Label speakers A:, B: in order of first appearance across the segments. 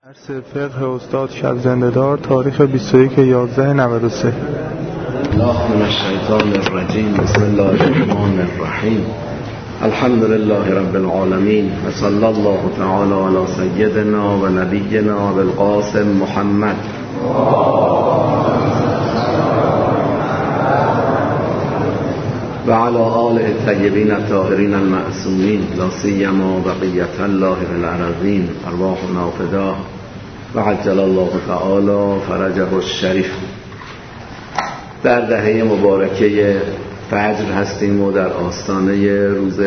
A: درس فقه استاد شب زنده‌دار تاریخ 21/11/93.
B: الله من الشیطان الرجیم. بسم الله الرحمن الرحیم. الحمد لله رب العالمین و صلی الله تعالی علی سیدنا و نبینا بالقاسم محمد و علی آله الطیبین الطاهرین المعصومین لا سیما بقیة الله فی الارضین ارواحنا فداه و عجل الله تعالی فرجه الشریف. در دهه مبارکه فجر هستیم و در آستانه روز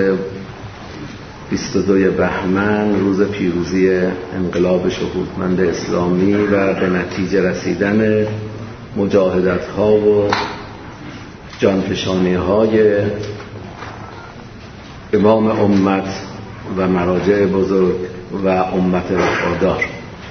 B: 22 بهمن، روز پیروزی انقلاب شهودمند اسلامی و به نتیجه رسیدن مجاهدت ها و جانفشانی های امام امت و مراجع بزرگ و امت وفادار.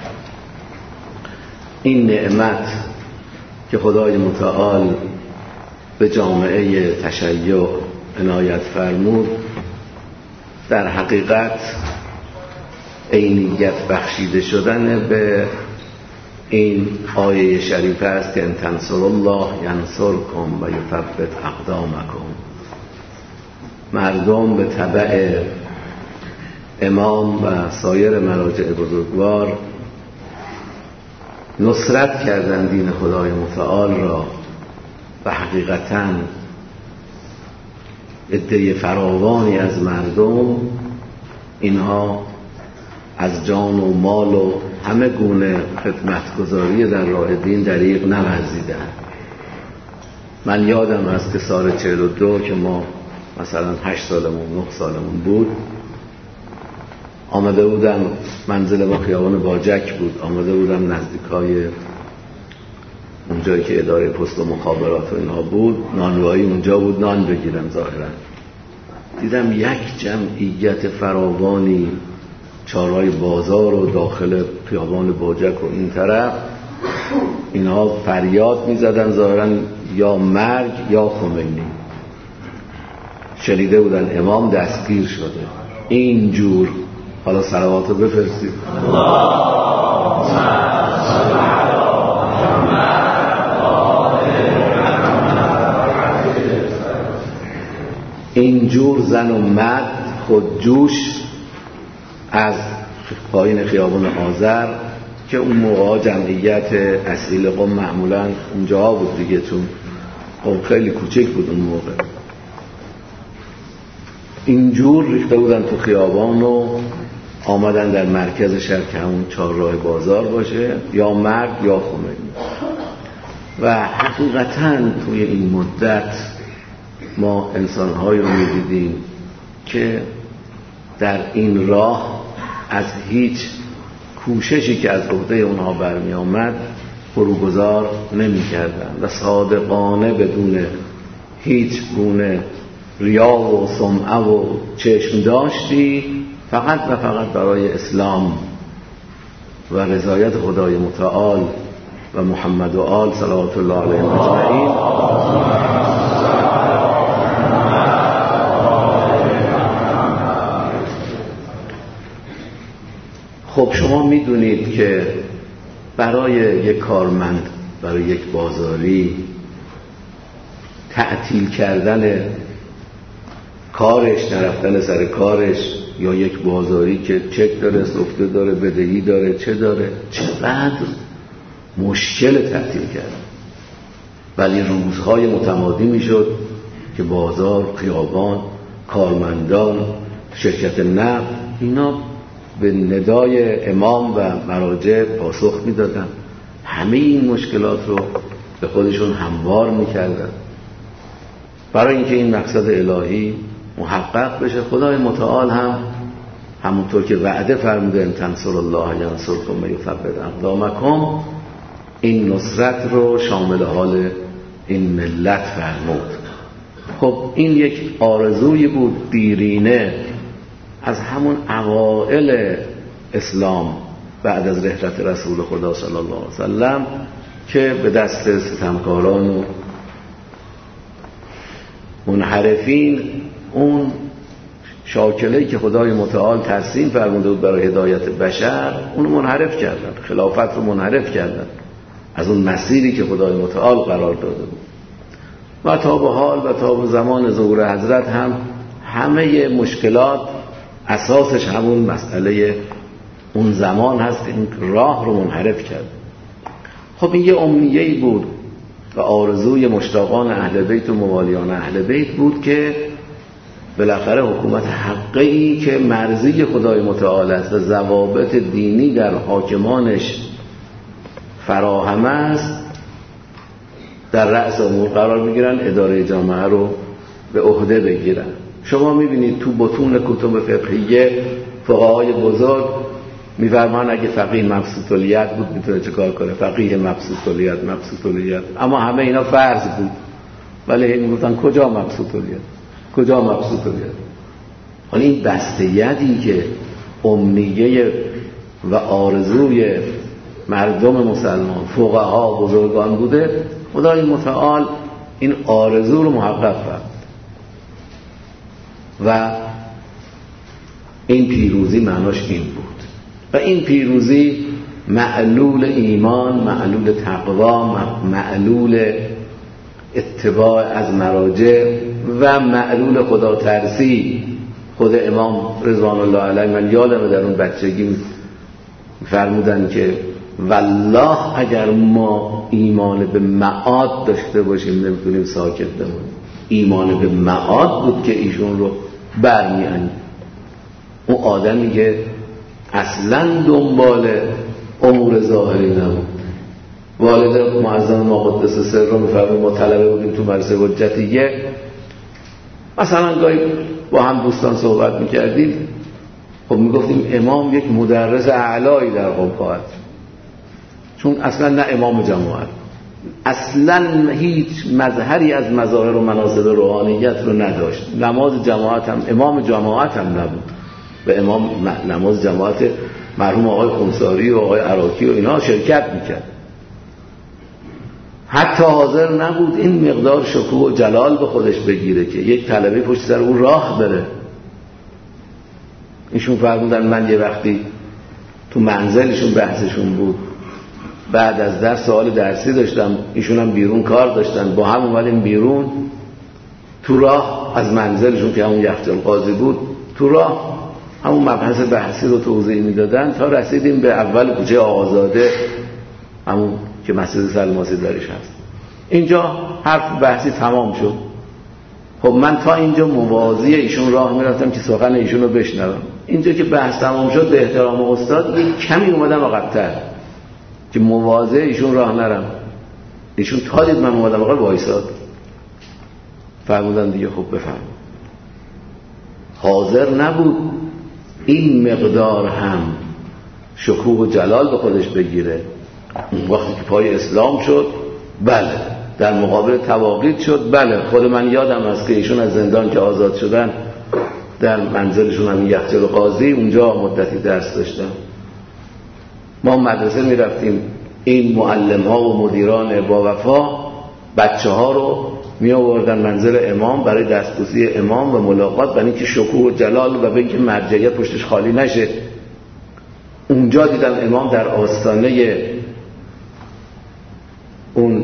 B: این نعمت که خدای متعال به جامعه تشیع عنایت فرمود در حقیقت عینیت بخشیده شدن به این آیه شریفه است که ان تنصروا الله ینصرکم و یثبت اقدامکم. مردم به تبع امام و سایر مراجع بزرگوار نصرت کردن دین خدای متعال را و حقیقتاً عده فراوانی از مردم اینها از جان و مال و همه گونه خدمتگزاری در راه دین دریغ نورزیدن. من یادم هست که سال 42 که ما مثلا 8 سالمون 9 سالمون بود، آمده بودم، منزل ما خیابان باجک بود، آمده بودم نزدیکای اونجایی که اداره پست و مخابرات و اینها بود، نانوایی اونجا بود، نان بگیرم. ظاهرا دیدم یک جمعیت فراوانی چهارراه بازار و داخل خیابان باجک و این طرف اینها فریاد میزدن، ظاهرا یا مرگ یا خمینی. شنیده بودن امام دستگیر شده. اینجور حالا صلواتو بفرستید. اینجور زن و مرد خودجوش از پایین خیابان آذر که اون موقع جمعیت اصیل قم معمولا اونجا بود دیگه، چون قم خیلی کوچک بود اون موقع، اینجور ریخته بودن تو خیابان و آمدن در مرکز شهر که همون چهارراه بازار باشه، یا مرگ یا خمینی. و حقیقتاً توی این مدت ما انسان‌هایی رو می‌دیدیم که در این راه از هیچ کوششی که از عهده اونها برمی آمد فروگذار نمی‌کردند و صادقانه بدون هیچ گونه ریا و سمعه و چشم داشتی فقط و فقط برای اسلام و رضایت خدای متعال و محمد و آل صلوات الله علیهم اجمعین خب شما میدونید که برای یک کارمند، برای یک بازاری، تعطیل کردن کارش، نرفتن سر کارش، یا یک بازاری که چک داره، سفته داره، بدهی داره، چه داره، چقدر مشکل تعطیل کردن. ولی روزهای متمادی میشد که بازار، خیابان، کارمندان، شرکت نفت اینا به ندای امام و مراجع پاسخ میدادن، همه این مشکلات رو به خودشون هموار میکردن برای اینکه این مقصد الهی محقق بشه. خدای متعال هم همونطور که وعده فرموده ان تنصروا الله ینصرکم و یثبت اقدامکم، این نصرت رو شامل حال این ملت فرمود. خب این یک آرزوی بود دیرینه از همون اوائل اسلام بعد از رحلت رسول خدا صلی الله علیه وسلم که به دست ستمکاران و منحرفین اون شاکله‌ای که خدای متعال ترسیم فرموده بود برای هدایت بشر، اونو منحرف کردن، خلافت رو منحرف کردن از اون مسیری که خدای متعال قرار داده بود. و تا به حال و تا به زمان ظهور حضرت هم همه مشکلات اساسش همون مسئله اون زمان هست که این راه رو منحرف کرد. خب این یه امنیه‌ای بود و آرزوی مشتاقان اهل بیت و موالیان اهل بیت بود که بالاخره حکومت حقیقی که مرضی خدای متعال است و ضوابط دینی در حاکمانش فراهم است در رأس امور قرار بگیرن، اداره جامعه رو به عهده بگیرن. شما میبینید تو بطون کتب فقهیه فقهای بزرگ میفرمان اگه فقیه مبسوط الید بود میتونه چه کار کنه، فقیه مبسوط الید، اما همه اینا فرض بود، ولی میگفتن کجا مبسوط الید. حالا این بسته یدی که امنیه و آرزوی مردم مسلمان فقها بزرگان بوده، خدای متعال این آرزو رو محقق کرد و این پیروزی معناش این بود. و این پیروزی معلول ایمان، معلول تقوا، معلول اتباع از مراجع و معلول خدا ترسی. خود امام رضوان الله علیه من یادمه در اون بچگی فرمودن که والله اگر ما ایمان به معاد داشته باشیم نمیتونیم ساکت بمونیم. ایمان به معاد بود که ایشون رو برمی‌آورد. اون آدمی که اصلا دنبال امور ظاهری نبود. والد معظم ما قدس سر رو میفرمود ما طلبه بودیم تو مدرسه حجتیه، مثلا گاهی با هم دوستان صحبت میکردیم، خب میگفتیم امام یک مدرس اعلایی در قم خواهد، چون اصلا نه امام جماعت، اصلا هیچ مظهری از مظاهر و مناصب روحانیت رو نداشت. نماز جماعت هم امام جماعت هم نبود، به امام نماز جماعت مرحوم آقای خونساری و آقای عراقی و اینا شرکت میکرد. حتی حاضر نبود این مقدار شکوه و جلال به خودش بگیره که یک طلبه پشت سر اون راه بره. ایشون فرمودن من یه وقتی تو منزلشون بحثشون بود، بعد از درس سوال درسی داشتم، ایشون هم بیرون کار داشتن، با هم اومدیم بیرون، تو راه از منزلشون که همون یخچال قاضی بود، تو راه همون مبحث بحثی رو توضیح میدادن تا رسیدیم به اول کوچه آقازاده، همون که مسجد سلماسی درش هست. اینجا حرف بحثی تمام شد. خب من تا اینجا موازی ایشون راه میرفتم که سخن ایشون رو بشنوم. اینجا که بحث تمام شد به احترام استاد یک کمی اومدم عقب‌تر که موازی ایشون راه نرم. ایشون تا دید من اومدم عقب وایساد، فرمودن دیگه خب بفهم. حاضر نبود این مقدار هم شکوه و جلال به خودش بگیره. وقتی که پای اسلام شد، بله در مقابل تواقیت شد، بله خود من یادم هست که ایشون از زندان که آزاد شدن در منزلشون هم یخچال قاضی اونجا مدتی درس داشتن. ما مدرسه می رفتیم، این معلم ها و مدیران با وفا بچه ها رو می آوردن منزل امام برای دستبوسی امام و ملاقات، برای اینکه شکوه و جلال و به اینکه مرجعیت پشتش خالی نشه. اونجا دیدم امام در آستانه اون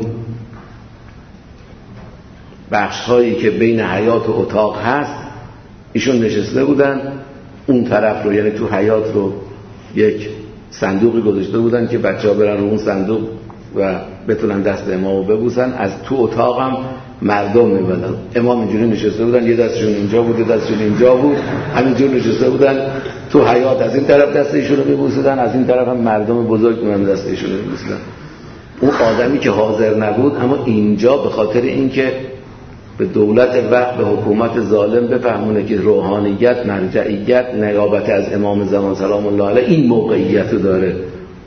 B: بخش هایی که بین حیاط و اتاق هست ایشون نشسته بودن، اون طرف رو یعنی تو حیاط رو یک صندوقی گذاشته بودن که بچه ها برن رو اون صندوق و بتونن دست امامو ببوسن. از تو اتاق هم مردم میبدن. امام اینجوری نشسته بودن، یه دستشون اینجا بود، یه دستشون اینجا بود، همینجور نشسته بودن تو حیاط. از این طرف دست ایشون رو میبوسیدن، از این طرف هم مردم بزرگ میمدن دست ایشون رو میبوسیدن. اون آدمی که حاضر نبود، اما اینجا به خاطر اینکه به دولت وقت، به حکومت ظالم بفهمونه که روحانیت، مرجعیت، نیابت از امام زمان سلام الله علیه این موقعیت رو داره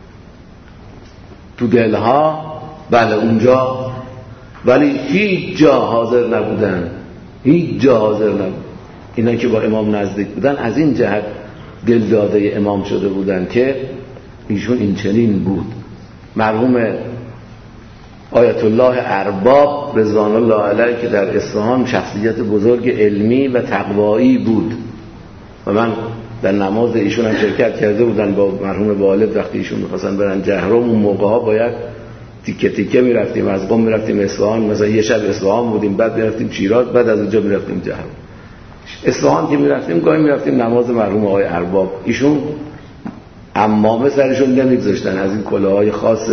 B: تو دلها، بله اونجا، ولی هیچ جا حاضر نبودن، هیچ جا حاضر نبود. اینا که با امام نزدیک بودن از این جهت دل داده امام شده بودن که ایشون این چنین بود. مرحوم آیت الله ارباب رضوان الله علیه که در اصفهان شخصیت بزرگ علمی و تقوایی بود، و من در نماز ایشون هم شرکت کرده بودن با مرحوم والد. وقتی ایشون می‌خواستن برن جهرم، اون موقع‌ها باید تیکه تیکه می‌رفتیم، از قم می‌رفتیم اصفهان، مثلا یه شب اصفهان بودیم، بعد می‌رفتیم شیراز، بعد از اونجا می‌رفتیم جهرم. اصفهان که می‌رفتیم گاهی می‌رفتیم نماز مرحوم آقای ارباب. ایشون عمامه سرشون نمی‌گذاشتن، از این کلاه‌های خاص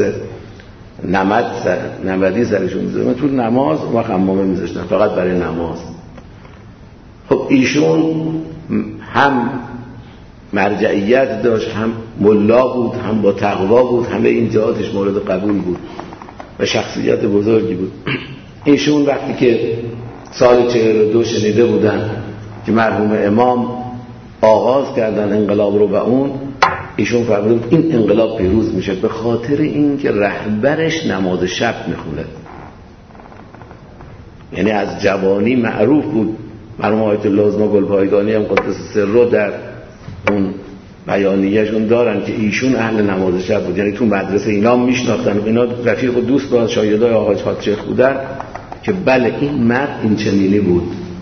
B: نمدی سرشون می‌ذاشتن تو نماز، و عمامه می‌ذاشتن فقط برای نماز. خب ایشون هم مرجعیت داشت، هم ملا بود، هم با تقوا بود، همه این جهاتش مورد قبول بود و شخصیت بزرگی بود. ایشون وقتی که سال 42 شنیده بودن که مرحوم امام آغاز کردن انقلاب رو، و اون ایشون فرمودن این انقلاب پیروز میشه به خاطر این که رهبرش نماز شب میخونه. یعنی از جوانی معروف بود. مرحوم آیت الله عظما گلپایگانی هم قدس سره در اون بیانیه‌شون دارن که ایشون اهل نماز شب بود. یعنی تو مدرسه اینا میشناختن، اینا رفیق و دوست با شاگردای آقا حاج شیخ بودن که بله این مرد این چنینی بود.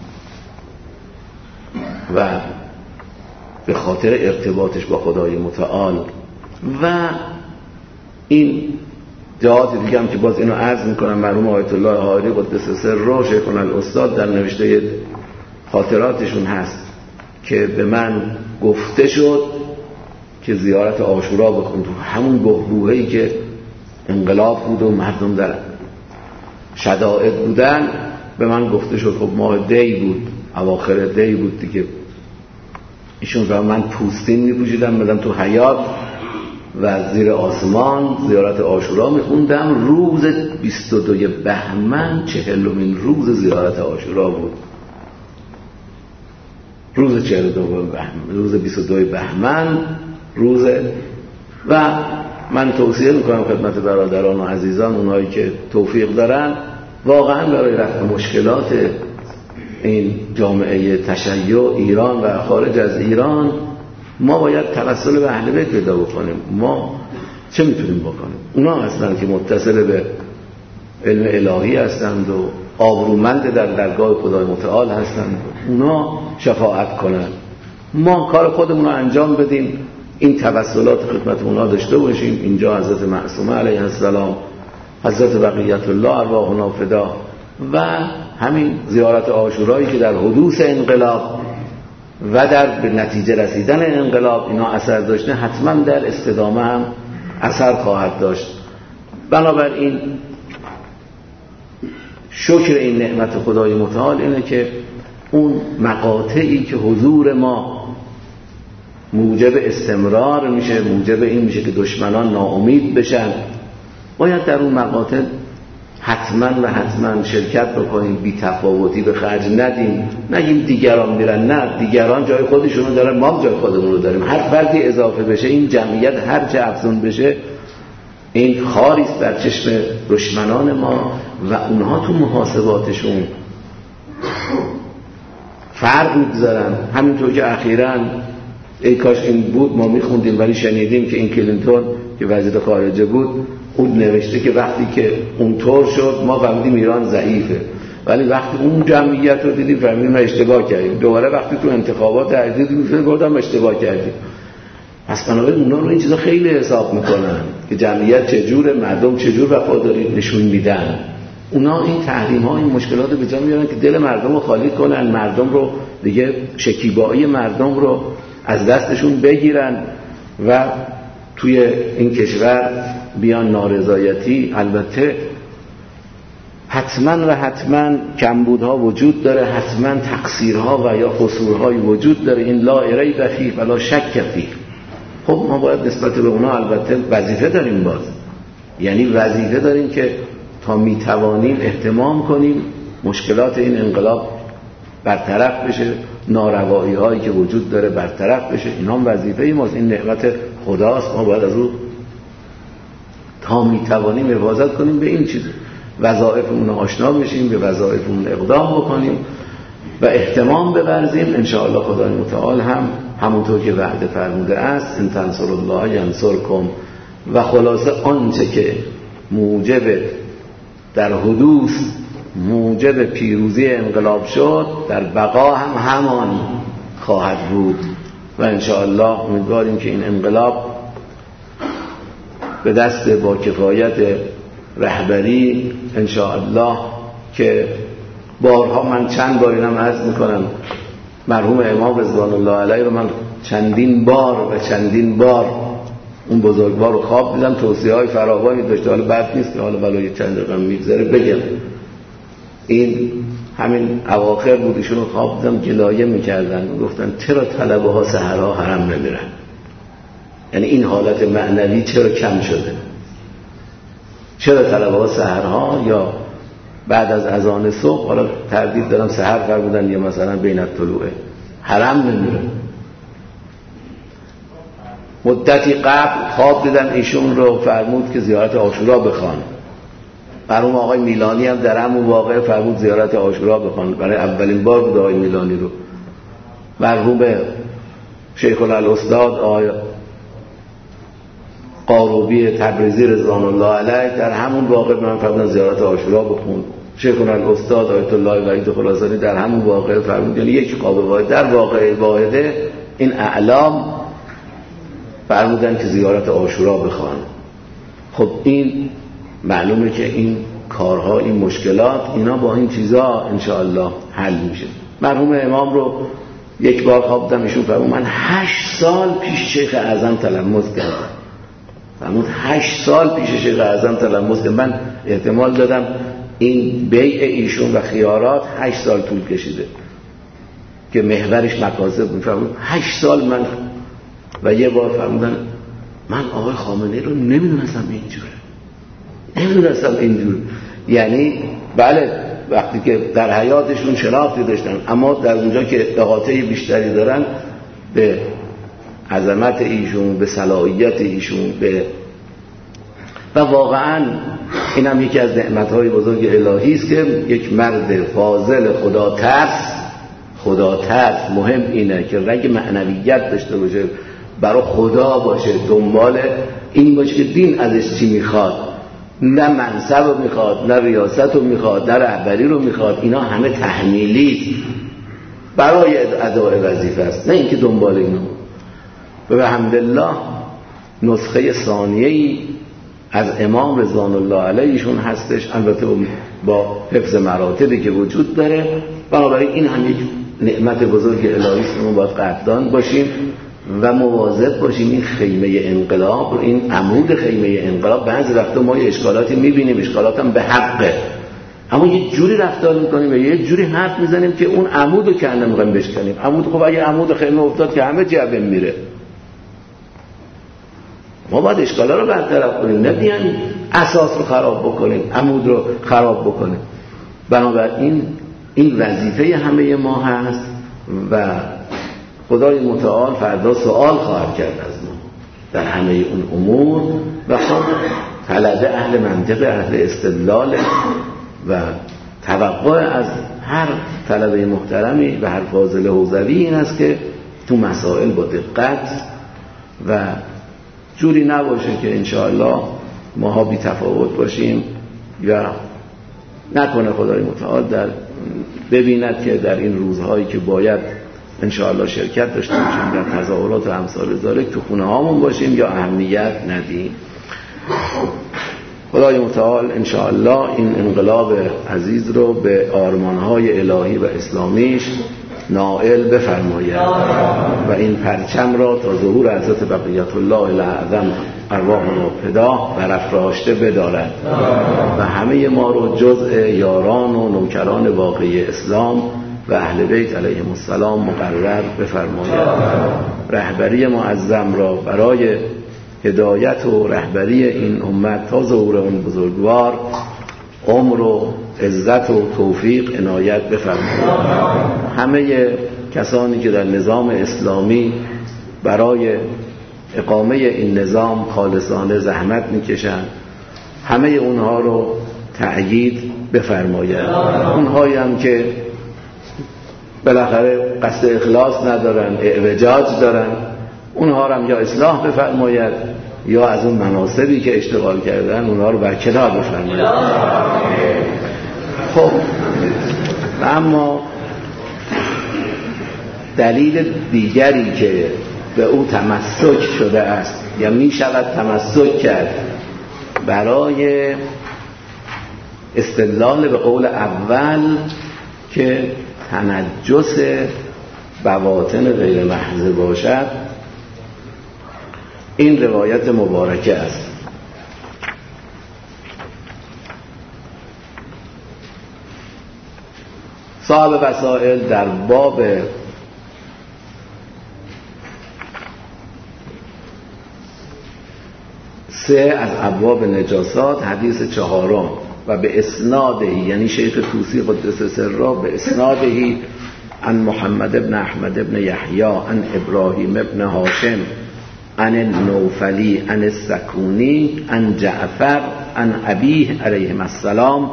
B: و به خاطر ارتباطش با خدای متعال و این جهات دیگه هم که باز اینو عرض میکنم، مرحوم آیت الله حاری قدس سره شیخنا الاستاد در نوشته خاطراتشون هست که به من گفته شد که زیارت عاشورا بکن. تو همون بحبوحه‌ای که انقلاب بود و مردم در شدائد بودن، به من گفته شد. خب ماه دی بود، اواخر دی بود دیگه. ایشون و من پوستین میپوشیدم بدم تو حیاط و زیر آسمان زیارت عاشورا میخوندم. روز 22 بهمن 40مین روز زیارت عاشورا بود. روز 42 بهمن، روز 22 بهمن روز. و من توصیه میکنم خدمت برادران و عزیزان، اونایی که توفیق دارن، واقعا برای رفع مشکلات این جامعه تشیع ایران و خارج از ایران ما باید توسل به اهل بیت پیدا بکنیم. ما چه میتونیم بکنیم؟ اونا هستن که متصل به علم الهی هستند و آبرومند در درگاه خدای متعال هستند، اونا شفاعت کنند. ما کار خودمون رو انجام بدیم، این توسلات خدمت اونا داشته باشیم. اینجا حضرت معصومه علیه السلام، حضرت بقیت الله ارواحنا فدا، و همین زیارت عاشورایی که در حدوث انقلاب و در به نتیجه رسیدن انقلاب اینا اثر داشته، حتما در استدامه هم اثر خواهد داشت. بنابراین شکر این نعمت خدای متعال اینه که اون مقاطعی که حضور ما موجب استمرار میشه، موجب این میشه که دشمنان ناامید بشن، باید در اون مقاطع حتما و حتما شرکت بکنیم، بی تفاوتی به خرج ندیم، نگیم دیگران میرن، نه، دیگران جای خودشونو دارن، ما جای خودمون رو داریم. هر فردی اضافه بشه، این جمعیت هر چه افزون بشه، این خاریست بر چشم دشمنان ما و اونها تو محاسباتشون فرق میگذارن. همینطور که اخیراً ای کاش این بود ما میخوندیم ولی شنیدیم که این کلینتون که وزیر خارجه بود، اون نوشته که وقتی که اونطور شد ما فهمیدیم ایران ضعیفه، ولی وقتی اون جمعیت رو دیدیم فهمیدیم ما اشتباه کردیم. دوباره وقتی تو انتخابات دیدیم گفتم اشتباه کردیم. پس بنابراین اونا رو این چیزا خیلی حساب میکنن که جمعیت چجوره، مردم چجور وفاداری نشون میدن. اونا این تحریم ها، این مشکلات رو به جا میارن که دل مردم رو خالی کنن، مردم رو دیگه، شکیبایی مردم رو از دستشون بگیرن و توی این کشور بیان نارضایتی. البته حتما و حتما کمبودها وجود داره، حتما تقصیرها و یا قصورهای وجود داره، این لا ریب فیه ولا شک فیه. خب ما باید نسبت به اونا البته وظیفه داریم، باز یعنی وظیفه داریم که تا میتوانیم اهتمام کنیم مشکلات این انقلاب برطرف بشه، ناروایی هایی که وجود داره برطرف بشه. اینا هم وظیفه ماست، این نعمت خداست، ما باید از او تا میتوانیم حفاظت کنیم، به این چیز وظایفمون آشنا بشیم، به وظایفمون اقدام بکنیم و اهتمام بورزیم. انشاءالله خدای متعال هم همونطور که وعده فرموده است ان تنصروا الله ینصرکم. و خلاصه آنچه که موجب در حدوث موجب پیروزی انقلاب شد، در بقا هم همان خواهد بود. و انشاءالله امیدواریم که این انقلاب به دست با کفایت رهبری انشاءالله که بارها من چند بار اینم عرض میکنم مرحوم امام رضوان الله علیه رو من چندین بار اون بزرگوار رو خواب دیدم، توصیه های فراوانی داشته، حالا بد نیست که حالا بلای چند دقیقه میگذره بگم. این همین اواخر بود ایشون رو خواب دیدم گلایه میکردن، گفتن چرا طلبه ها سحرها حرم نمیرن، یعنی این حالت معنوی چرا کم شده، چرا طلبه ها سحرها یا بعد از اذان صبح، حالا تردید دارم سحر فرمودن یا مثلا بین الطلوعه، حرم نمیرن. مدتی قبل خواب دیدن ایشون رو فرمود که زیارت عاشورا بخوان. مرحوم آقای میلانی هم در همون واقعه فرمود زیارت عاشورا بخوان، برای اولین بار بود آقای میلانی رو. مرحوم شیخ الاستاد آقای قاروبی تبریزی رضوان الله علیه در همون واقعه من فرمودن زیارت عاشورا بخون. شیخ الاستاد آیت الله وحید خراسانی در همون واقعه فرمود، یعنی یک قاب واحد در واقعه واحده این اعلام فرمودن که زیارت عاشورا بخوان. خب این معلومه که این کارها، این مشکلات، اینا با این چیزا انشاءالله حل میشه. مرحوم امام رو یک بار خواب دیدم ایشون فرمود من 8 سال پیش شیخ اعظم تلمذ کردم. فرمود 8 سال پیش شیخ اعظم تلمذ کردم. من احتمال دادم این بیع ایشون و خیارات 8 سال طول کشیده که محورش مقاصد بود. فرمود 8 سال من. و یه بار فرمودن من آقای خامنه‌ای رو نمیدونستم اینجور. یعنی بله وقتی که در حیاتشون شناختی داشتن، اما در اونجا که احاطه بیشتری دارن به عظمت ایشون، به صلاحیت ایشون، و واقعا این هم یکی از نعمت‌های بزرگ الهی است که یک مرد فاضل خدا ترس مهم اینه که رگ معنویت داشته باشه، برای خدا باشه، دنبال این باشه که دین ازش چی میخواد، نه منصب رو میخواد، نه ریاست رو میخواد، نه رهبری رو میخواد، اینا همه تحمیلی برای اداء وظیفه است، نه اینکه دنبال اینا. و الحمدلله نسخه ثانیه‌ای از امام رضوان الله علیهشون هستش، البته با حفظ مراتبی که وجود داره. بنابراین این هم یک نعمت بزرگ الهی است که ما باید قدردان باشیم و مواظب باشیم. این خیمه انقلاب، این عمود خیمه انقلاب، بعضی وقتا ما یه اشکالاتی میبینیم، اشکالات هم به حقه، اما یه جوری رفتار میکنیم و یه جوری حرف میزنیم که اون عمودو که نمیخوایم بشکنیم. عمود خب اگه عمود خیمه افتاد که همه جبه میره. ما باید اشکالا رو برطرف کنیم، نه بیان اساس رو خراب بکنیم، عمود رو خراب بکنیم. بنابراین این وظیفه همه ما هست و خدای متعال فردا سوال خواهد کرد از ما در همه اون امور. و خب طلبه اهل منطق، اهل استدلال و توقع از هر طلبه محترمی و هر فاضل حوزوی این است که تو مسائل با دقت و جوری نباشه که انشاءالله ماها بی تفاوت باشیم یا نکنه خدای متعال در ببیند که در این روزهایی که باید انشاءالله شرکت داشته باشیم در تظاهرات و امثال ذالک تو خونه هامون باشیم یا اهمیت ندیم. خدای متعال انشاءالله این انقلاب عزیز رو به آرمانهای الهی و اسلامیش نائل بفرماید و این پرچم را تا ظهور حضرت بقیت الله الاعظم ارواحنا فدا برافراشته بدارد و همه ما رو جزء یاران و نوکران واقعی اسلام و اهل بیت علیهم السلام مقرر بفرماید. رهبری معظم را برای هدایت و رهبری این امت تا ظهور اون بزرگوار عمر و عزت و توفیق عنایت بفرماید. همه کسانی که در نظام اسلامی برای اقامه این نظام خالصانه زحمت میکشند، همه اونها رو تأیید بفرماید. اونهایی هم که بالاخره قصد اخلاص ندارن، اعوجاج دارن، اونها رو هم یا اصلاح بفرماید یا از اون مناصبی که اشتغال کردن اونها رو برکنار بفرماید. خب اما دلیل دیگری که به او تمسک شده است یا می شود تمسک کرد برای استدلال به قول اول که تنجس بواطن غیر محض باشد، این روایت مبارکه است. صاحب وسائل در باب 3 از ابواب نجاسات حدیث 4 و به اسناده، یعنی شیخ طوسی قدس سره به اسناده عن محمد بن احمد بن یحیی عن ابراهیم بن هاشم عن النوفلی عن السکونی عن جعفر عن ابیه علیه السلام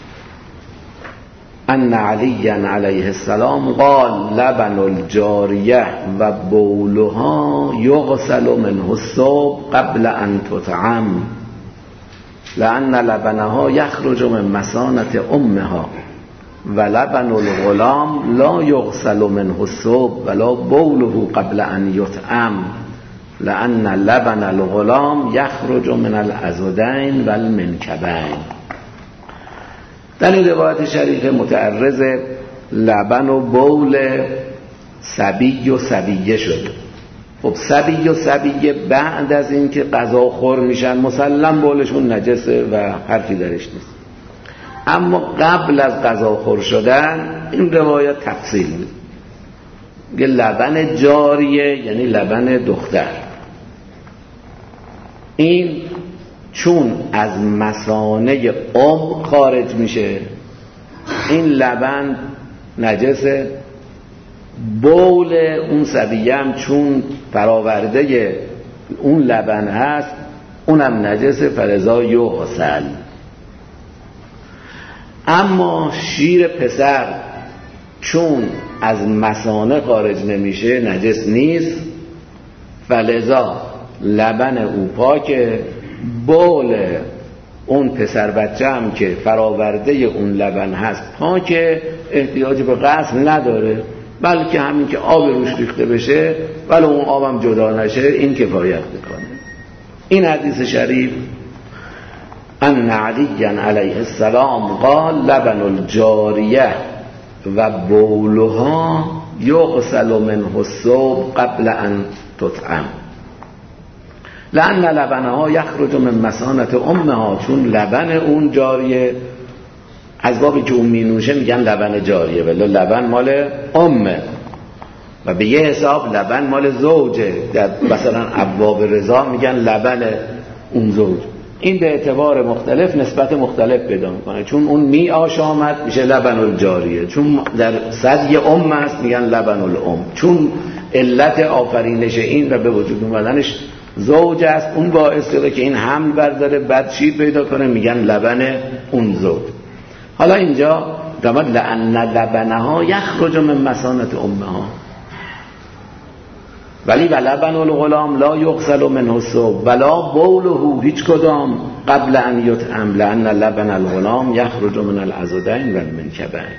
B: ان علی علیه السلام قال لبن الجاریه و بولها یغسل منه الصبح قبل ان تطعم لأن لبنها یخرج من مثانة امها و لبن الغلام لا یغسل منه الصبح ولا بوله قبل ان یطعم لأن لبن الغلام یخرج من العضدین و المنکبین. در این روایت شریف متعرض لبن و بول صبی و صبیه شده. خب صبی و صبیه بعد از این که غذا خور میشن مسلم بولشون نجسه و حرفی درش نیست، اما قبل از غذا خور شدن این روایت تفصیل میده. لبن جاریه یعنی لبن دختر، این چون از مثانه خارج میشه این لبن نجسه. بول اون صبیه هم چون فراورده اون لبن هست اونم نجسه، فلذا یغسل. اما شیر پسر چون از مثانه خارج نمیشه نجس نیست، فلذا لبن او پاکه. بول اون پسر بچه هم که فراورده اون لبن هست پاکه، احتیاج به غسل نداره، بلکه همین که آب روش ریخته بشه ولی اون آبم جدا نشه این کفایت میکنه. این حدیث شریف ان علی علیه السلام قال لبن الجاریه و بولها یغسل منه الصبح قبل ان تطعم لأن لبنها یخرج من مثانة امها، چون لبن اون جاریه از بابی که اون مینوشه میگن لبن جاریه، ولی لبن مال امه و به یه حساب لبن مال زوجه. در مثلا ابواب رضا میگن لبن اون زوج. این به اعتبار مختلف نسبت مختلف پیدا میکنه، چون اون می آشامد میشه لبن الجاریه، چون در ثدی ام است میگن لبن الام، چون علت آفرینش این و به وجود اومدنش زوج است اون باعث شده که این حمل برداره بعد شیر پیدا کنه میگن لبن اون زوج. حالا اینجا داماد لأن لبنها یخرج من مثانة امها، ولی و لبن الغلام لا یغسل منه الصبح ولا بوله، هیچ کدام قبل ان یطعم لأن لبن الغلام یخرج من العضدین و المنکبین.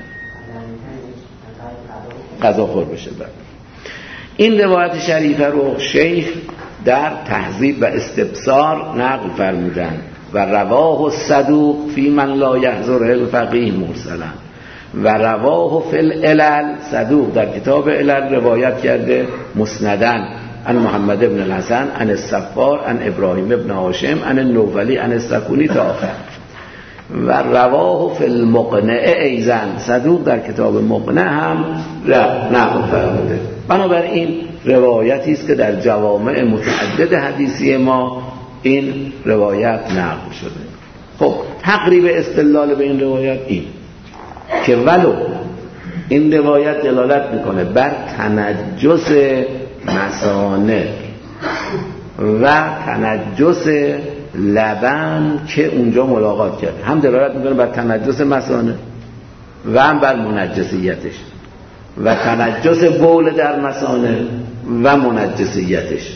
B: غذا خور بشه. بعد این روایت شریفه رو شیخ در تهذیب و استبصار نقل فرمودن و رواه الصدوق فی من لا یحضره الفقیه مرسلا و رواه فی العلل، صدوق در کتاب علل روایت کرده مسندن عن محمد بن الحسن عن الصفار عن ابراهیم بن هاشم عن النوفلی عن السکونی تا آخر. و رواه فی المقنع ایزن، صدوق در کتاب مقنع هم نقل فرموده. بنابراین روایتی است که در جوامع متعدد حدیثی ما این روایت نقل شده. خب تقریب استدلال به این روایت این که ولو این روایت دلالت میکنه بر تنجس مثانه و تنجس لبن که اونجا ملاقات کرد، هم دلالت میکنه بر تنجس مثانه و هم بر منجسیتش و تنجس بول در مثانه و منجسیتش.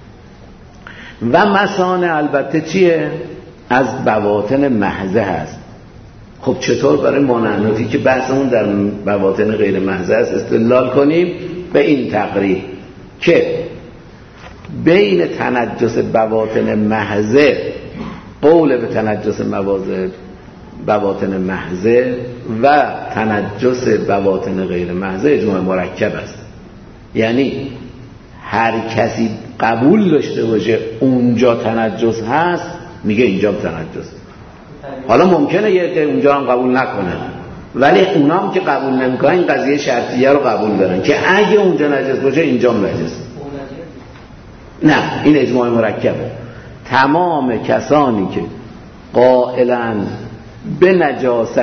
B: و مثانه البته چیه؟ از بواطن محضه هست. خب چطور برای ما نحنفی که بحثمون در بواطن غیر محضه است استدلال کنیم؟ به این تقریب که بین تنجس بواطن محضه، قول به تنجس بواطن محضه و تنجس بواطن غیر محضه اجماع مرکب است. یعنی هر کسی قبول داشته باشه اونجا تنجس هست میگه اینجا تنجس. حالا ممکنه یه عده اونجا هم قبول نکنن، ولی اونام که قبول نمیکنن این قضیه شرطیه رو قبول دارن که اگه اونجا نجس باشه اینجا نجس. نه، این اجماع مرکبه. تمام کسانی که قائلن به نجاست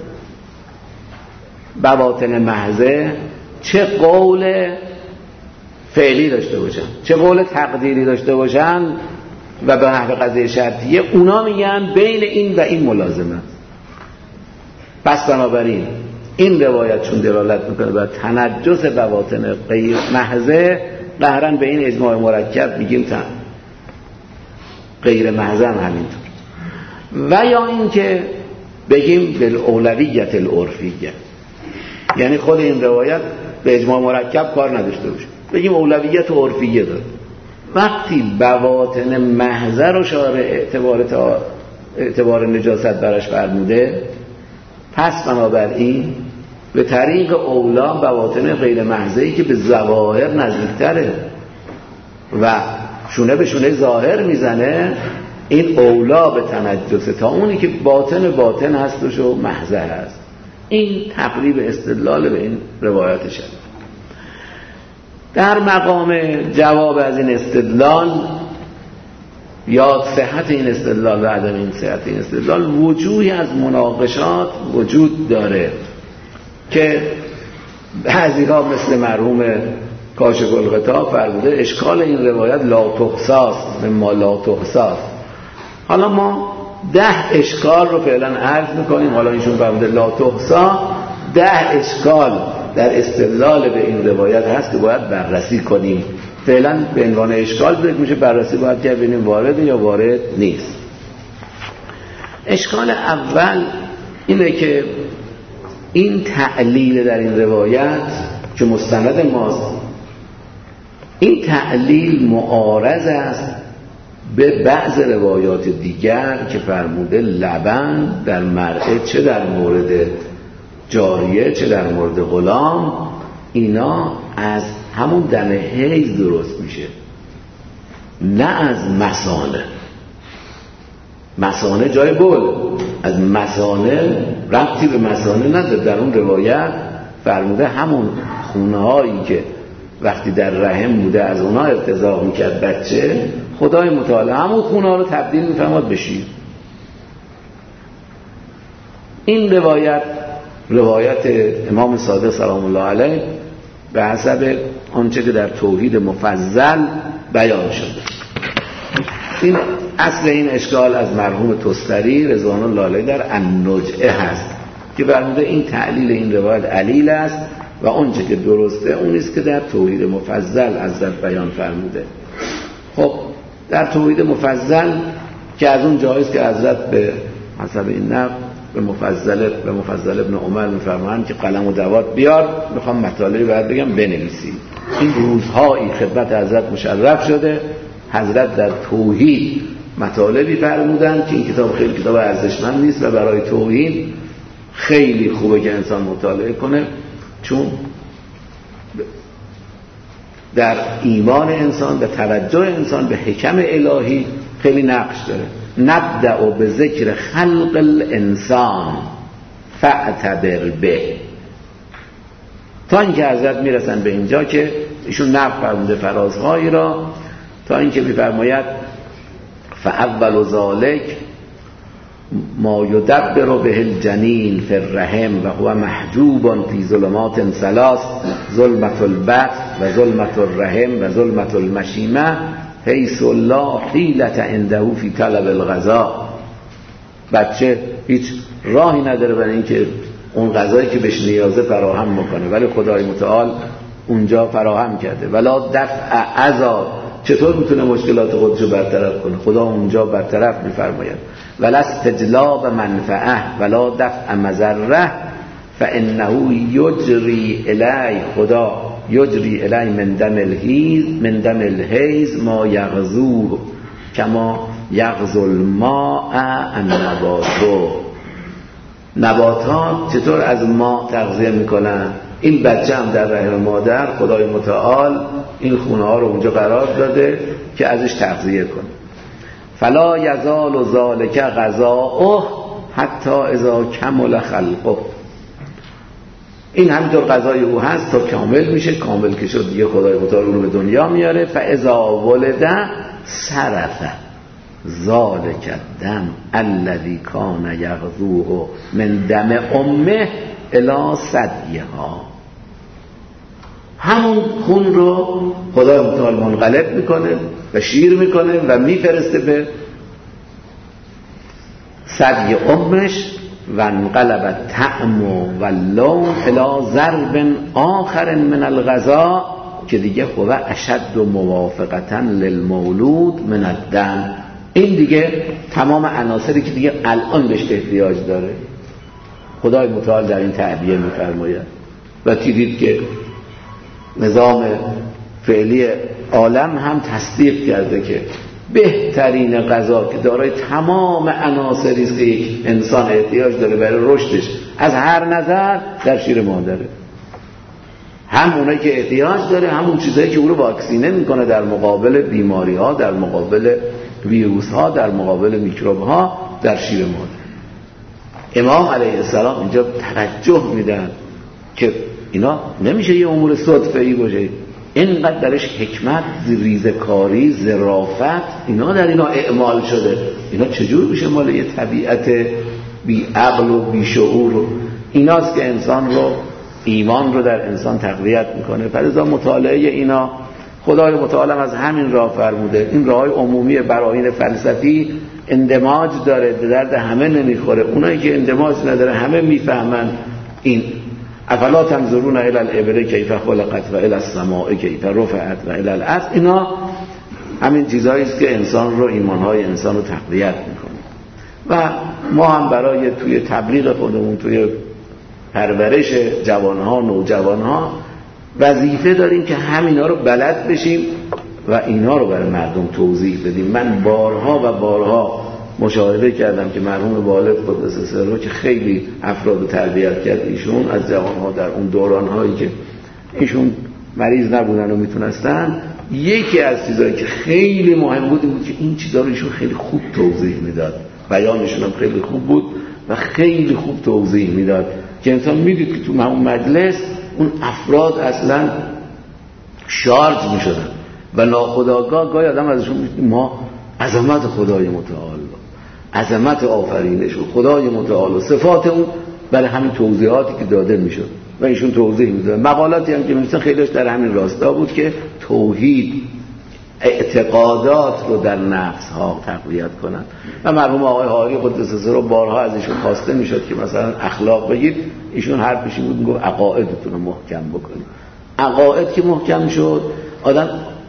B: بواطن محضه، چه قول فعلی داشته باشن چه قول تقدیری داشته باشن و به نحو قضیه شرطیه، اونا میگن بین این و این ملازمه. پس بنابراین این روایت چون دلالت میکنه بر تنجس بواطن غیر محضه، قهراً به این اجماع مرکب میگیم غیر محضه هم همینطور. و یا این که بگیم بالاولویت العرفیه، یعنی خود این روایت به اجماع مرکب کار نداشته باشه، بگیم اولویت عرفیه داره. وقتی بواطن محضه رو شارع اعتبار نجاست براش فرموده، پس بنابراین به طریق اولا بواطن غیر محضه‌ای که به ظواهر نزدیکتره و شونه به شونه ظاهر میزنه، این اولا به تنجسه تا اونی که باطن هستش و محضه هست. این تقریب استدلال به این روایت شد. در مقام جواب از این استدلال یا صحت این استدلال و عدم این صحت این استدلال، وجوهی از مناقشات وجود داره که بعضی‌ها مثل مرحوم کاشف الغطا فرموده اشکال این روایت لا تحصاست مما لا تحصاست. حالا ما 10 اشکال رو فعلا عرض میکنیم. حالا ایشون فرموده لا تحصا، 10 اشکال در استدلال به این روایت هست که باید بررسی کنیم. فعلا به عنوان اشکال فکر میشه بررسی باید که ببینیم وارد یا وارد نیست. اشکال اول اینه که این تعلیل در این روایت که مستند ماست، این تعلیل معارض است به بعض روایات دیگر که فرموده لبن در مرعه، چه در مورد جاریه چه در مورد غلام، اینا از همون دم حیض درست میشه، نه از مثانه. مثانه جای بول، از مثانه ربطی به مثانه نداره. در اون روایت فرموده همون خونه هایی که وقتی در رحم بوده از اونها ارتزاق میکرد بچه، خدای متعال همون خونه ها رو تبدیل میفرماد به شیر. این روایت امام صادق سلام الله علیه به حسب آنچه که در توحید مفضل بیان شده. این اصل این اشکال از مرحوم تستری رضوان الله علیه در النجعه هست که فرموده این تعلیل این روایت علیل است و آنچه که درسته اون است که در توحید مفضل حضرت بیان فرموده. خب در توحید مفضل که از اون جایز که حضرت به حسب این نقل به مفضل ابن عمر میفرمایند که قلم و دوات بیار، میخوام مطالبی باید بگم بنویسی. این روزهایی خدمت حضرت مشرف شده، حضرت در توحید مطالبی فرمودند که این کتاب خیلی کتاب ارزشمند نیست و برای توحید خیلی خوبه که انسان مطالعه کنه، چون در ایمان انسان و توجه انسان به حکم الهی خیلی نقش داره. نبدأ به ذکر خلق الانسان فاعتبر به، تا اینکه حضرت میرسن به اینجا که ایشون نقل فرموده فرازهایی را، تا اینکه میفرماید فاول ذالک ما یدبر به الجنین فی الرحم و هو محجوب فی ظلمات ثلاث، ظلمت البطن و ظلمت الرحم و ظلمت المشیمه حیث لا حیلة عنده فی طلب الغذا. بچه هیچ راهی نداره برای اینکه اون غذایی که بهش نیازه فراهم بکنه، ولی خدای متعال اونجا فراهم کرده. ولا دفع عذاب، چطور میتونه مشکلات خودشو برطرف کنه؟ خدا اونجا برطرف میفرماید. ولا استجلاب منفعه ولا دفع مضره فانه یجری الی، خدا یجری الی من دم الحیض ما یغزوه کما یغزو الماء النبات. نباتات چطور از ماء تغذیه میکنن، این بچه هم در رحم مادر خدای متعال این خونه ها رو اونجا قرار داده که ازش تغذیه کنه. فلا یزال ذالک غذاؤه حتی اذا کمل خلقه. این همینطور غذای او هست تا کامل میشه، کامل که شد دیگه خدای متعال اون رو به دنیا میاره. فاذا ولد صرف ذالک الدم الذی کان یغزوه من دم امه الی ثدیها. همون خون رو خدای متعال منقلب میکنه و شیر میکنه و میفرسته به ثدی امش و انقلب الطعم و اللون الی ضرب آخر من الغذاء که دیگه هو اشد موافقتا للمولود من الدم. این دیگه تمام عناصری که دیگه الان بهش احتیاج داره خدای متعال در این تعبیه میفرماید. و دیدید که نظام فعلی عالم هم تصدیق کرده که بهترین غذا که دارای تمام عناصری است که یک انسان احتیاج داره برای رشدش از هر نظر در شیر مادره. هم اونایی که احتیاج داره، همون چیزایی که او رو واکسینه میکنه در مقابل بیماری ها، در مقابل ویروس ها، در مقابل میکروب ها در شیر مادر. امام علیه السلام اینجا توجه میدن که اینا نمیشه یه امور صدفه‌ای باشه، اینقدر درش حکمت، ریزکاری، ظرافت اینا در اینا اعمال شده. اینا چجور میشه مال یه طبیعت بی عقل و بی شعور؟ ایناست که انسان رو، ایمان رو در انسان تقویت میکنه. فلذا مطالعه اینا خدای متعال از همین راه فرموده. این راههای عمومی براهین فلسفی اندماج داره، به درد همه نمیخوره. اونایی که اندماج نداره همه میفهمن. این افلا تنظرون الی الابل کیف خلقت و الی السماء کیف رفعت و الی الارض. اینا همین چیزایی است که انسان رو، ایمانهای انسان رو تقویت میکنه. و ما هم برای توی تبلیغ خودمون، توی پرورش جوانها، نوجوانها وظیفه داریم که همینا رو بلد بشیم و اینا رو برای مردم توضیح بدیم. من بارها و بارها مشاهده کردم که مرحوم والد قدس سره که خیلی افراد رو تربیت کرد ایشون از جوانها در اون دورانهایی که ایشون مریض نبودن و میتونستن، یکی از چیزایی که خیلی مهم بود این بود که این چیزا رو ایشون خیلی خوب توضیح میداد. بیانشون هم خیلی خوب بود و خیلی خوب توضیح میداد که انسان میدید که تو همون مجلس اون افراد اصلا شارژ میشدن و ناخودآگاه گاهی آدم ازشون میگه ما عظمت خدای متعال، عظمت آفرینش و خدای متعال و صفات اون برای همین توضیحاتی که داده میشد و ایشون توضیح میداد. مقالاتی هم که می‌نویسن خیلیش در همین راستا بود که توحید، اعتقادات رو در نفس ها تقویت کنن. و مرحوم آقای حاری قدس سره بارها از ایشون خواسته میشد که مثلا اخلاق بگید، ایشون حرفش این بود میگفت عقایدتون رو محکم بکنید. عقاید که محکم شد آدم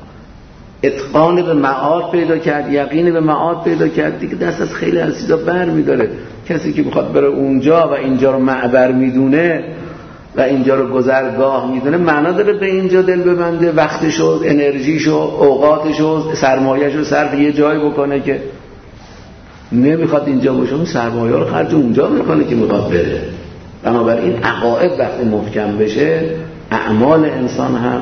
B: اتقان به معاد پیدا کرد، یقین به معاد پیدا کرد، دیگه دست از خیلی از چیزا بر میداره. کسی که میخواد بره اونجا و اینجا رو معبر میدونه و اینجا رو گذرگاه میدونه، معنا داره به اینجا دل ببنده، وقتشو، انرژیشو، اوقاتشو، سرمایه‌شو صرف یه جای بکنه که نمیخواد اینجا باشه، اون سرمایه رو خرج اونجا میکنه که میخواد بره. بنابراین عقاید وقتی محکم بشه اعمال انسان هم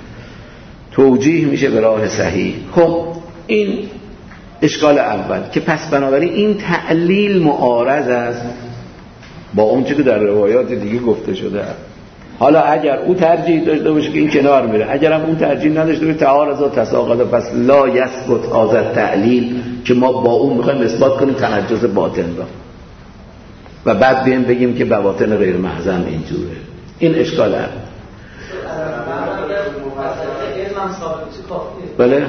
B: توجیه میشه به راه صحیح. خب این اشکال اول که پس بنابراین این تعلیل معارض است با اون چیزی که در روایات دیگه گفته شده. حالا اگر او ترجیح داشته باشه که این کنار میره، اگر هم اون ترجیح نداشته باشه تعارض و تساقط، پس لا یثبت هذا تعلیل که ما با اون میخوایم اثبات کنیم تنجس باطن را و بعد بیایم بگیم که بواطن غیر محضم اینجوره. این اشکال است. بله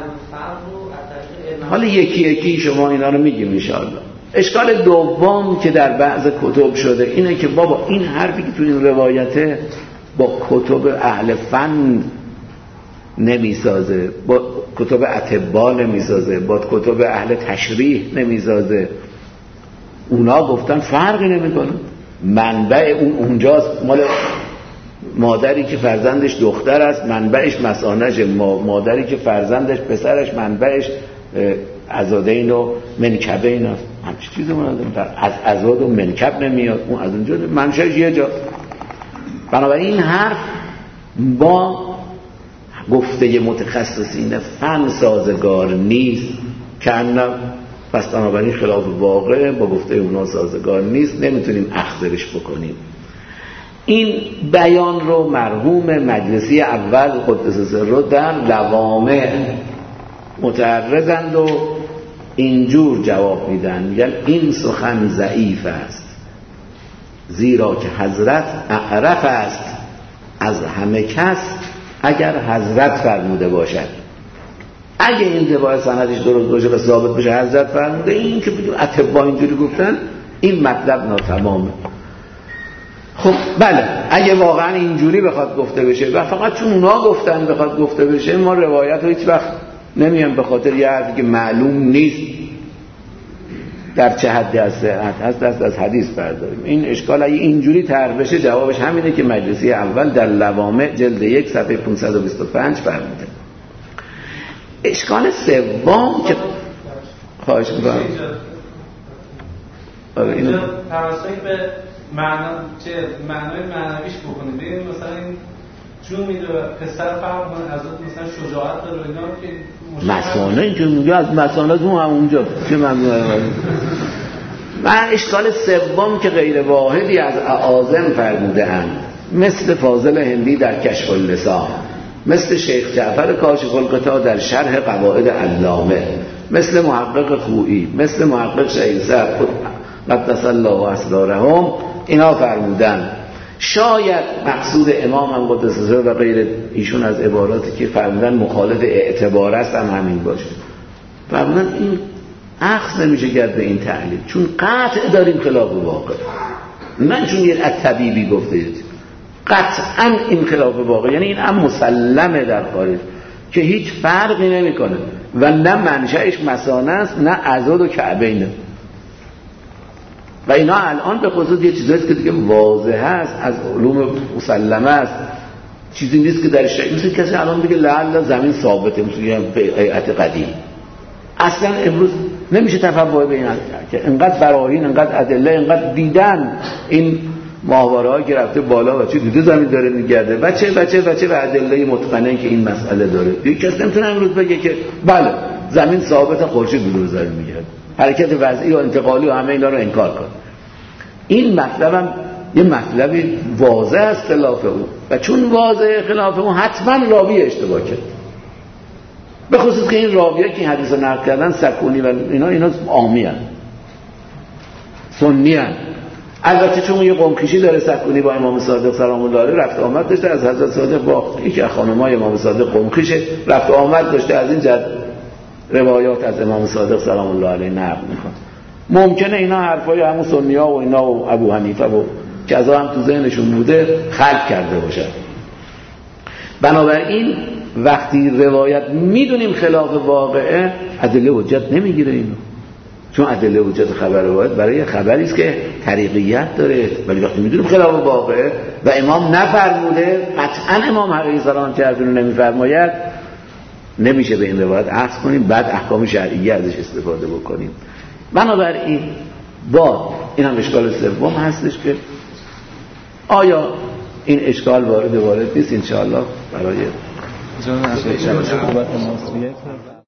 B: حالا یکی یکی شما اینا رو میگیم انشاءالله. اشکال دوم که در بعض کتب شده اینه که بابا این حرفی که تو این روایته با کتب اهل فن نمیسازه، با کتب اطباء نمیسازه، با کتب اهل تشریح نمیسازه. اونا گفتن فرقی نمیکنه، منبع اون اونجاست، مال مادری که فرزندش دختر است منبعش مثانه، مادری که فرزندش پسرش منبعش عزادین و منکبین است. همچین چیزی از عزاد و منکب نمیاد، اون از اونجا منشأش یه جا. بنابراین این حرف با گفته متخصصین فن سازگار نیست که پس بنابراین خلاف واقع با گفته اونا سازگار نیست، نمیتونیم اخذش بکنیم. این بیان رو مرحوم مجلسی اول قدس سره در لوامع متعرضند و اینجور جواب میدن، میگن این سخن ضعیف است، زیرا که حضرت اعرف است از همه کس اگر حضرت فرموده باشد. اگه این روایت سندش درست باشه و ثابت بشه حضرت فرموده، این که بگیم اتباع اینجوری گفتن، این مطلب ناتمامه. خب بله، اگه واقعا اینجوری بخواد گفته بشه و فقط چون اونا گفتن بخواد گفته بشه، ما روایت رو هیچ وقت نمیان به خاطر یه حرفی که معلوم نیست در چه حدی از صحت هست دست از حدیث برداریم. این اشکال اگه اینجوری طرح بشه جوابش همینه که مجلسی اول در لوامع جلد 1 صفحه 525 فرموده. اشکال سوم که خواهش می‌کنم
C: اینو توسط به معنای معنویش بکنید. ببین مثلا این جون میده پسر فرق کنه از مثلا شجاعت داره اینا که
B: مسانه اینجور میگه از مسانه اون اونجا چه ممنوعه. من اشکال سوم که غیر واحدی از اعاظم فرموده اند، مثل فاضل هندی در کشف اللسان، مثل شیخ جعفر کاشف الغطا در شرح قواعد علامه، مثل محقق خویی، مثل محقق شهید صاحب قدس الله اسرارهم، اینا فرمودن. شاید مقصود امام هم قدس سره و غیر ایشون از عباراتی که فرمودن مخالف اعتبار است هم همین باشه. فرمودن این اخذ نمیشه کرد به این تحلیل، چون قطع داریم خلاف واقع، من چون یک طبیبی گفته قطعا این خلاف واقع، یعنی این هم مسلمه در خارج که هیچ فرقی نمیکنه و نه منشأش مثانه است نه عضد و کعبینه. و اینا الان به خصوص یه چیزایی که دیگه واضحه است، از علوم مسلمه است، چیزی نیست که در شیء مثل کسی الان بگه لعل زمین ثابته، مثل یه هیئت قدیم. اصلا امروز نمیشه تفاوت بین که انقدر براهین، انقدر ادله، انقدر دیدن این ماهواره‌ای که رفته بالا و چه دیده زمین داره میگرده و چه و ادله متقنه که این مسئله داره. دیگه کسی نمیتونه امروز بگه که بله زمین ثابته، خورشید دور زمین میگرده، حرکت وضعی و انتقالی و همه اینا رو انکار کن. این مطلب هم یه مطلبی واضح است خلاف اون، و چون واضح خلاف اون حتما راوی اشتباه کرد، به خصوص که این راویه که این حدیث رو نقل کردن سکونی و اینا عامی هستند، سنی هستند. البته چون یه قمکشی داره سکونی با امام صادق سلام الله علیه رفت آمد داشته، از حضرت صادق با یکی از خانمای امام صادق قمکشه رفت آمد داشته، از این جد روایات از امام صادق سلام الله علیه نقل میکنه. ممکنه اینا حرفای همون سنی‌ها و اینا و ابو حنیفه و کذا هم تو ذهنشون بوده خلق کرده باشه. بنابراین وقتی روایت میدونیم خلاف واقعه، ادله حجت نمیگیره اینو، چون ادله حجت خبر روایت برای خبری است که طریقیت داره. ولی وقتی میدونیم خلاف واقعه و امام نفرموده، قطعا امام حقیقی سلام چرفین رو نمیفرماید، نمیشه به این روایت عکس کنیم بعد احکام شرعیه ازش استفاده بکنیم. بنابراین با این هم اشکال سوم هستش که آیا این اشکال وارد نیست، انشاءالله برای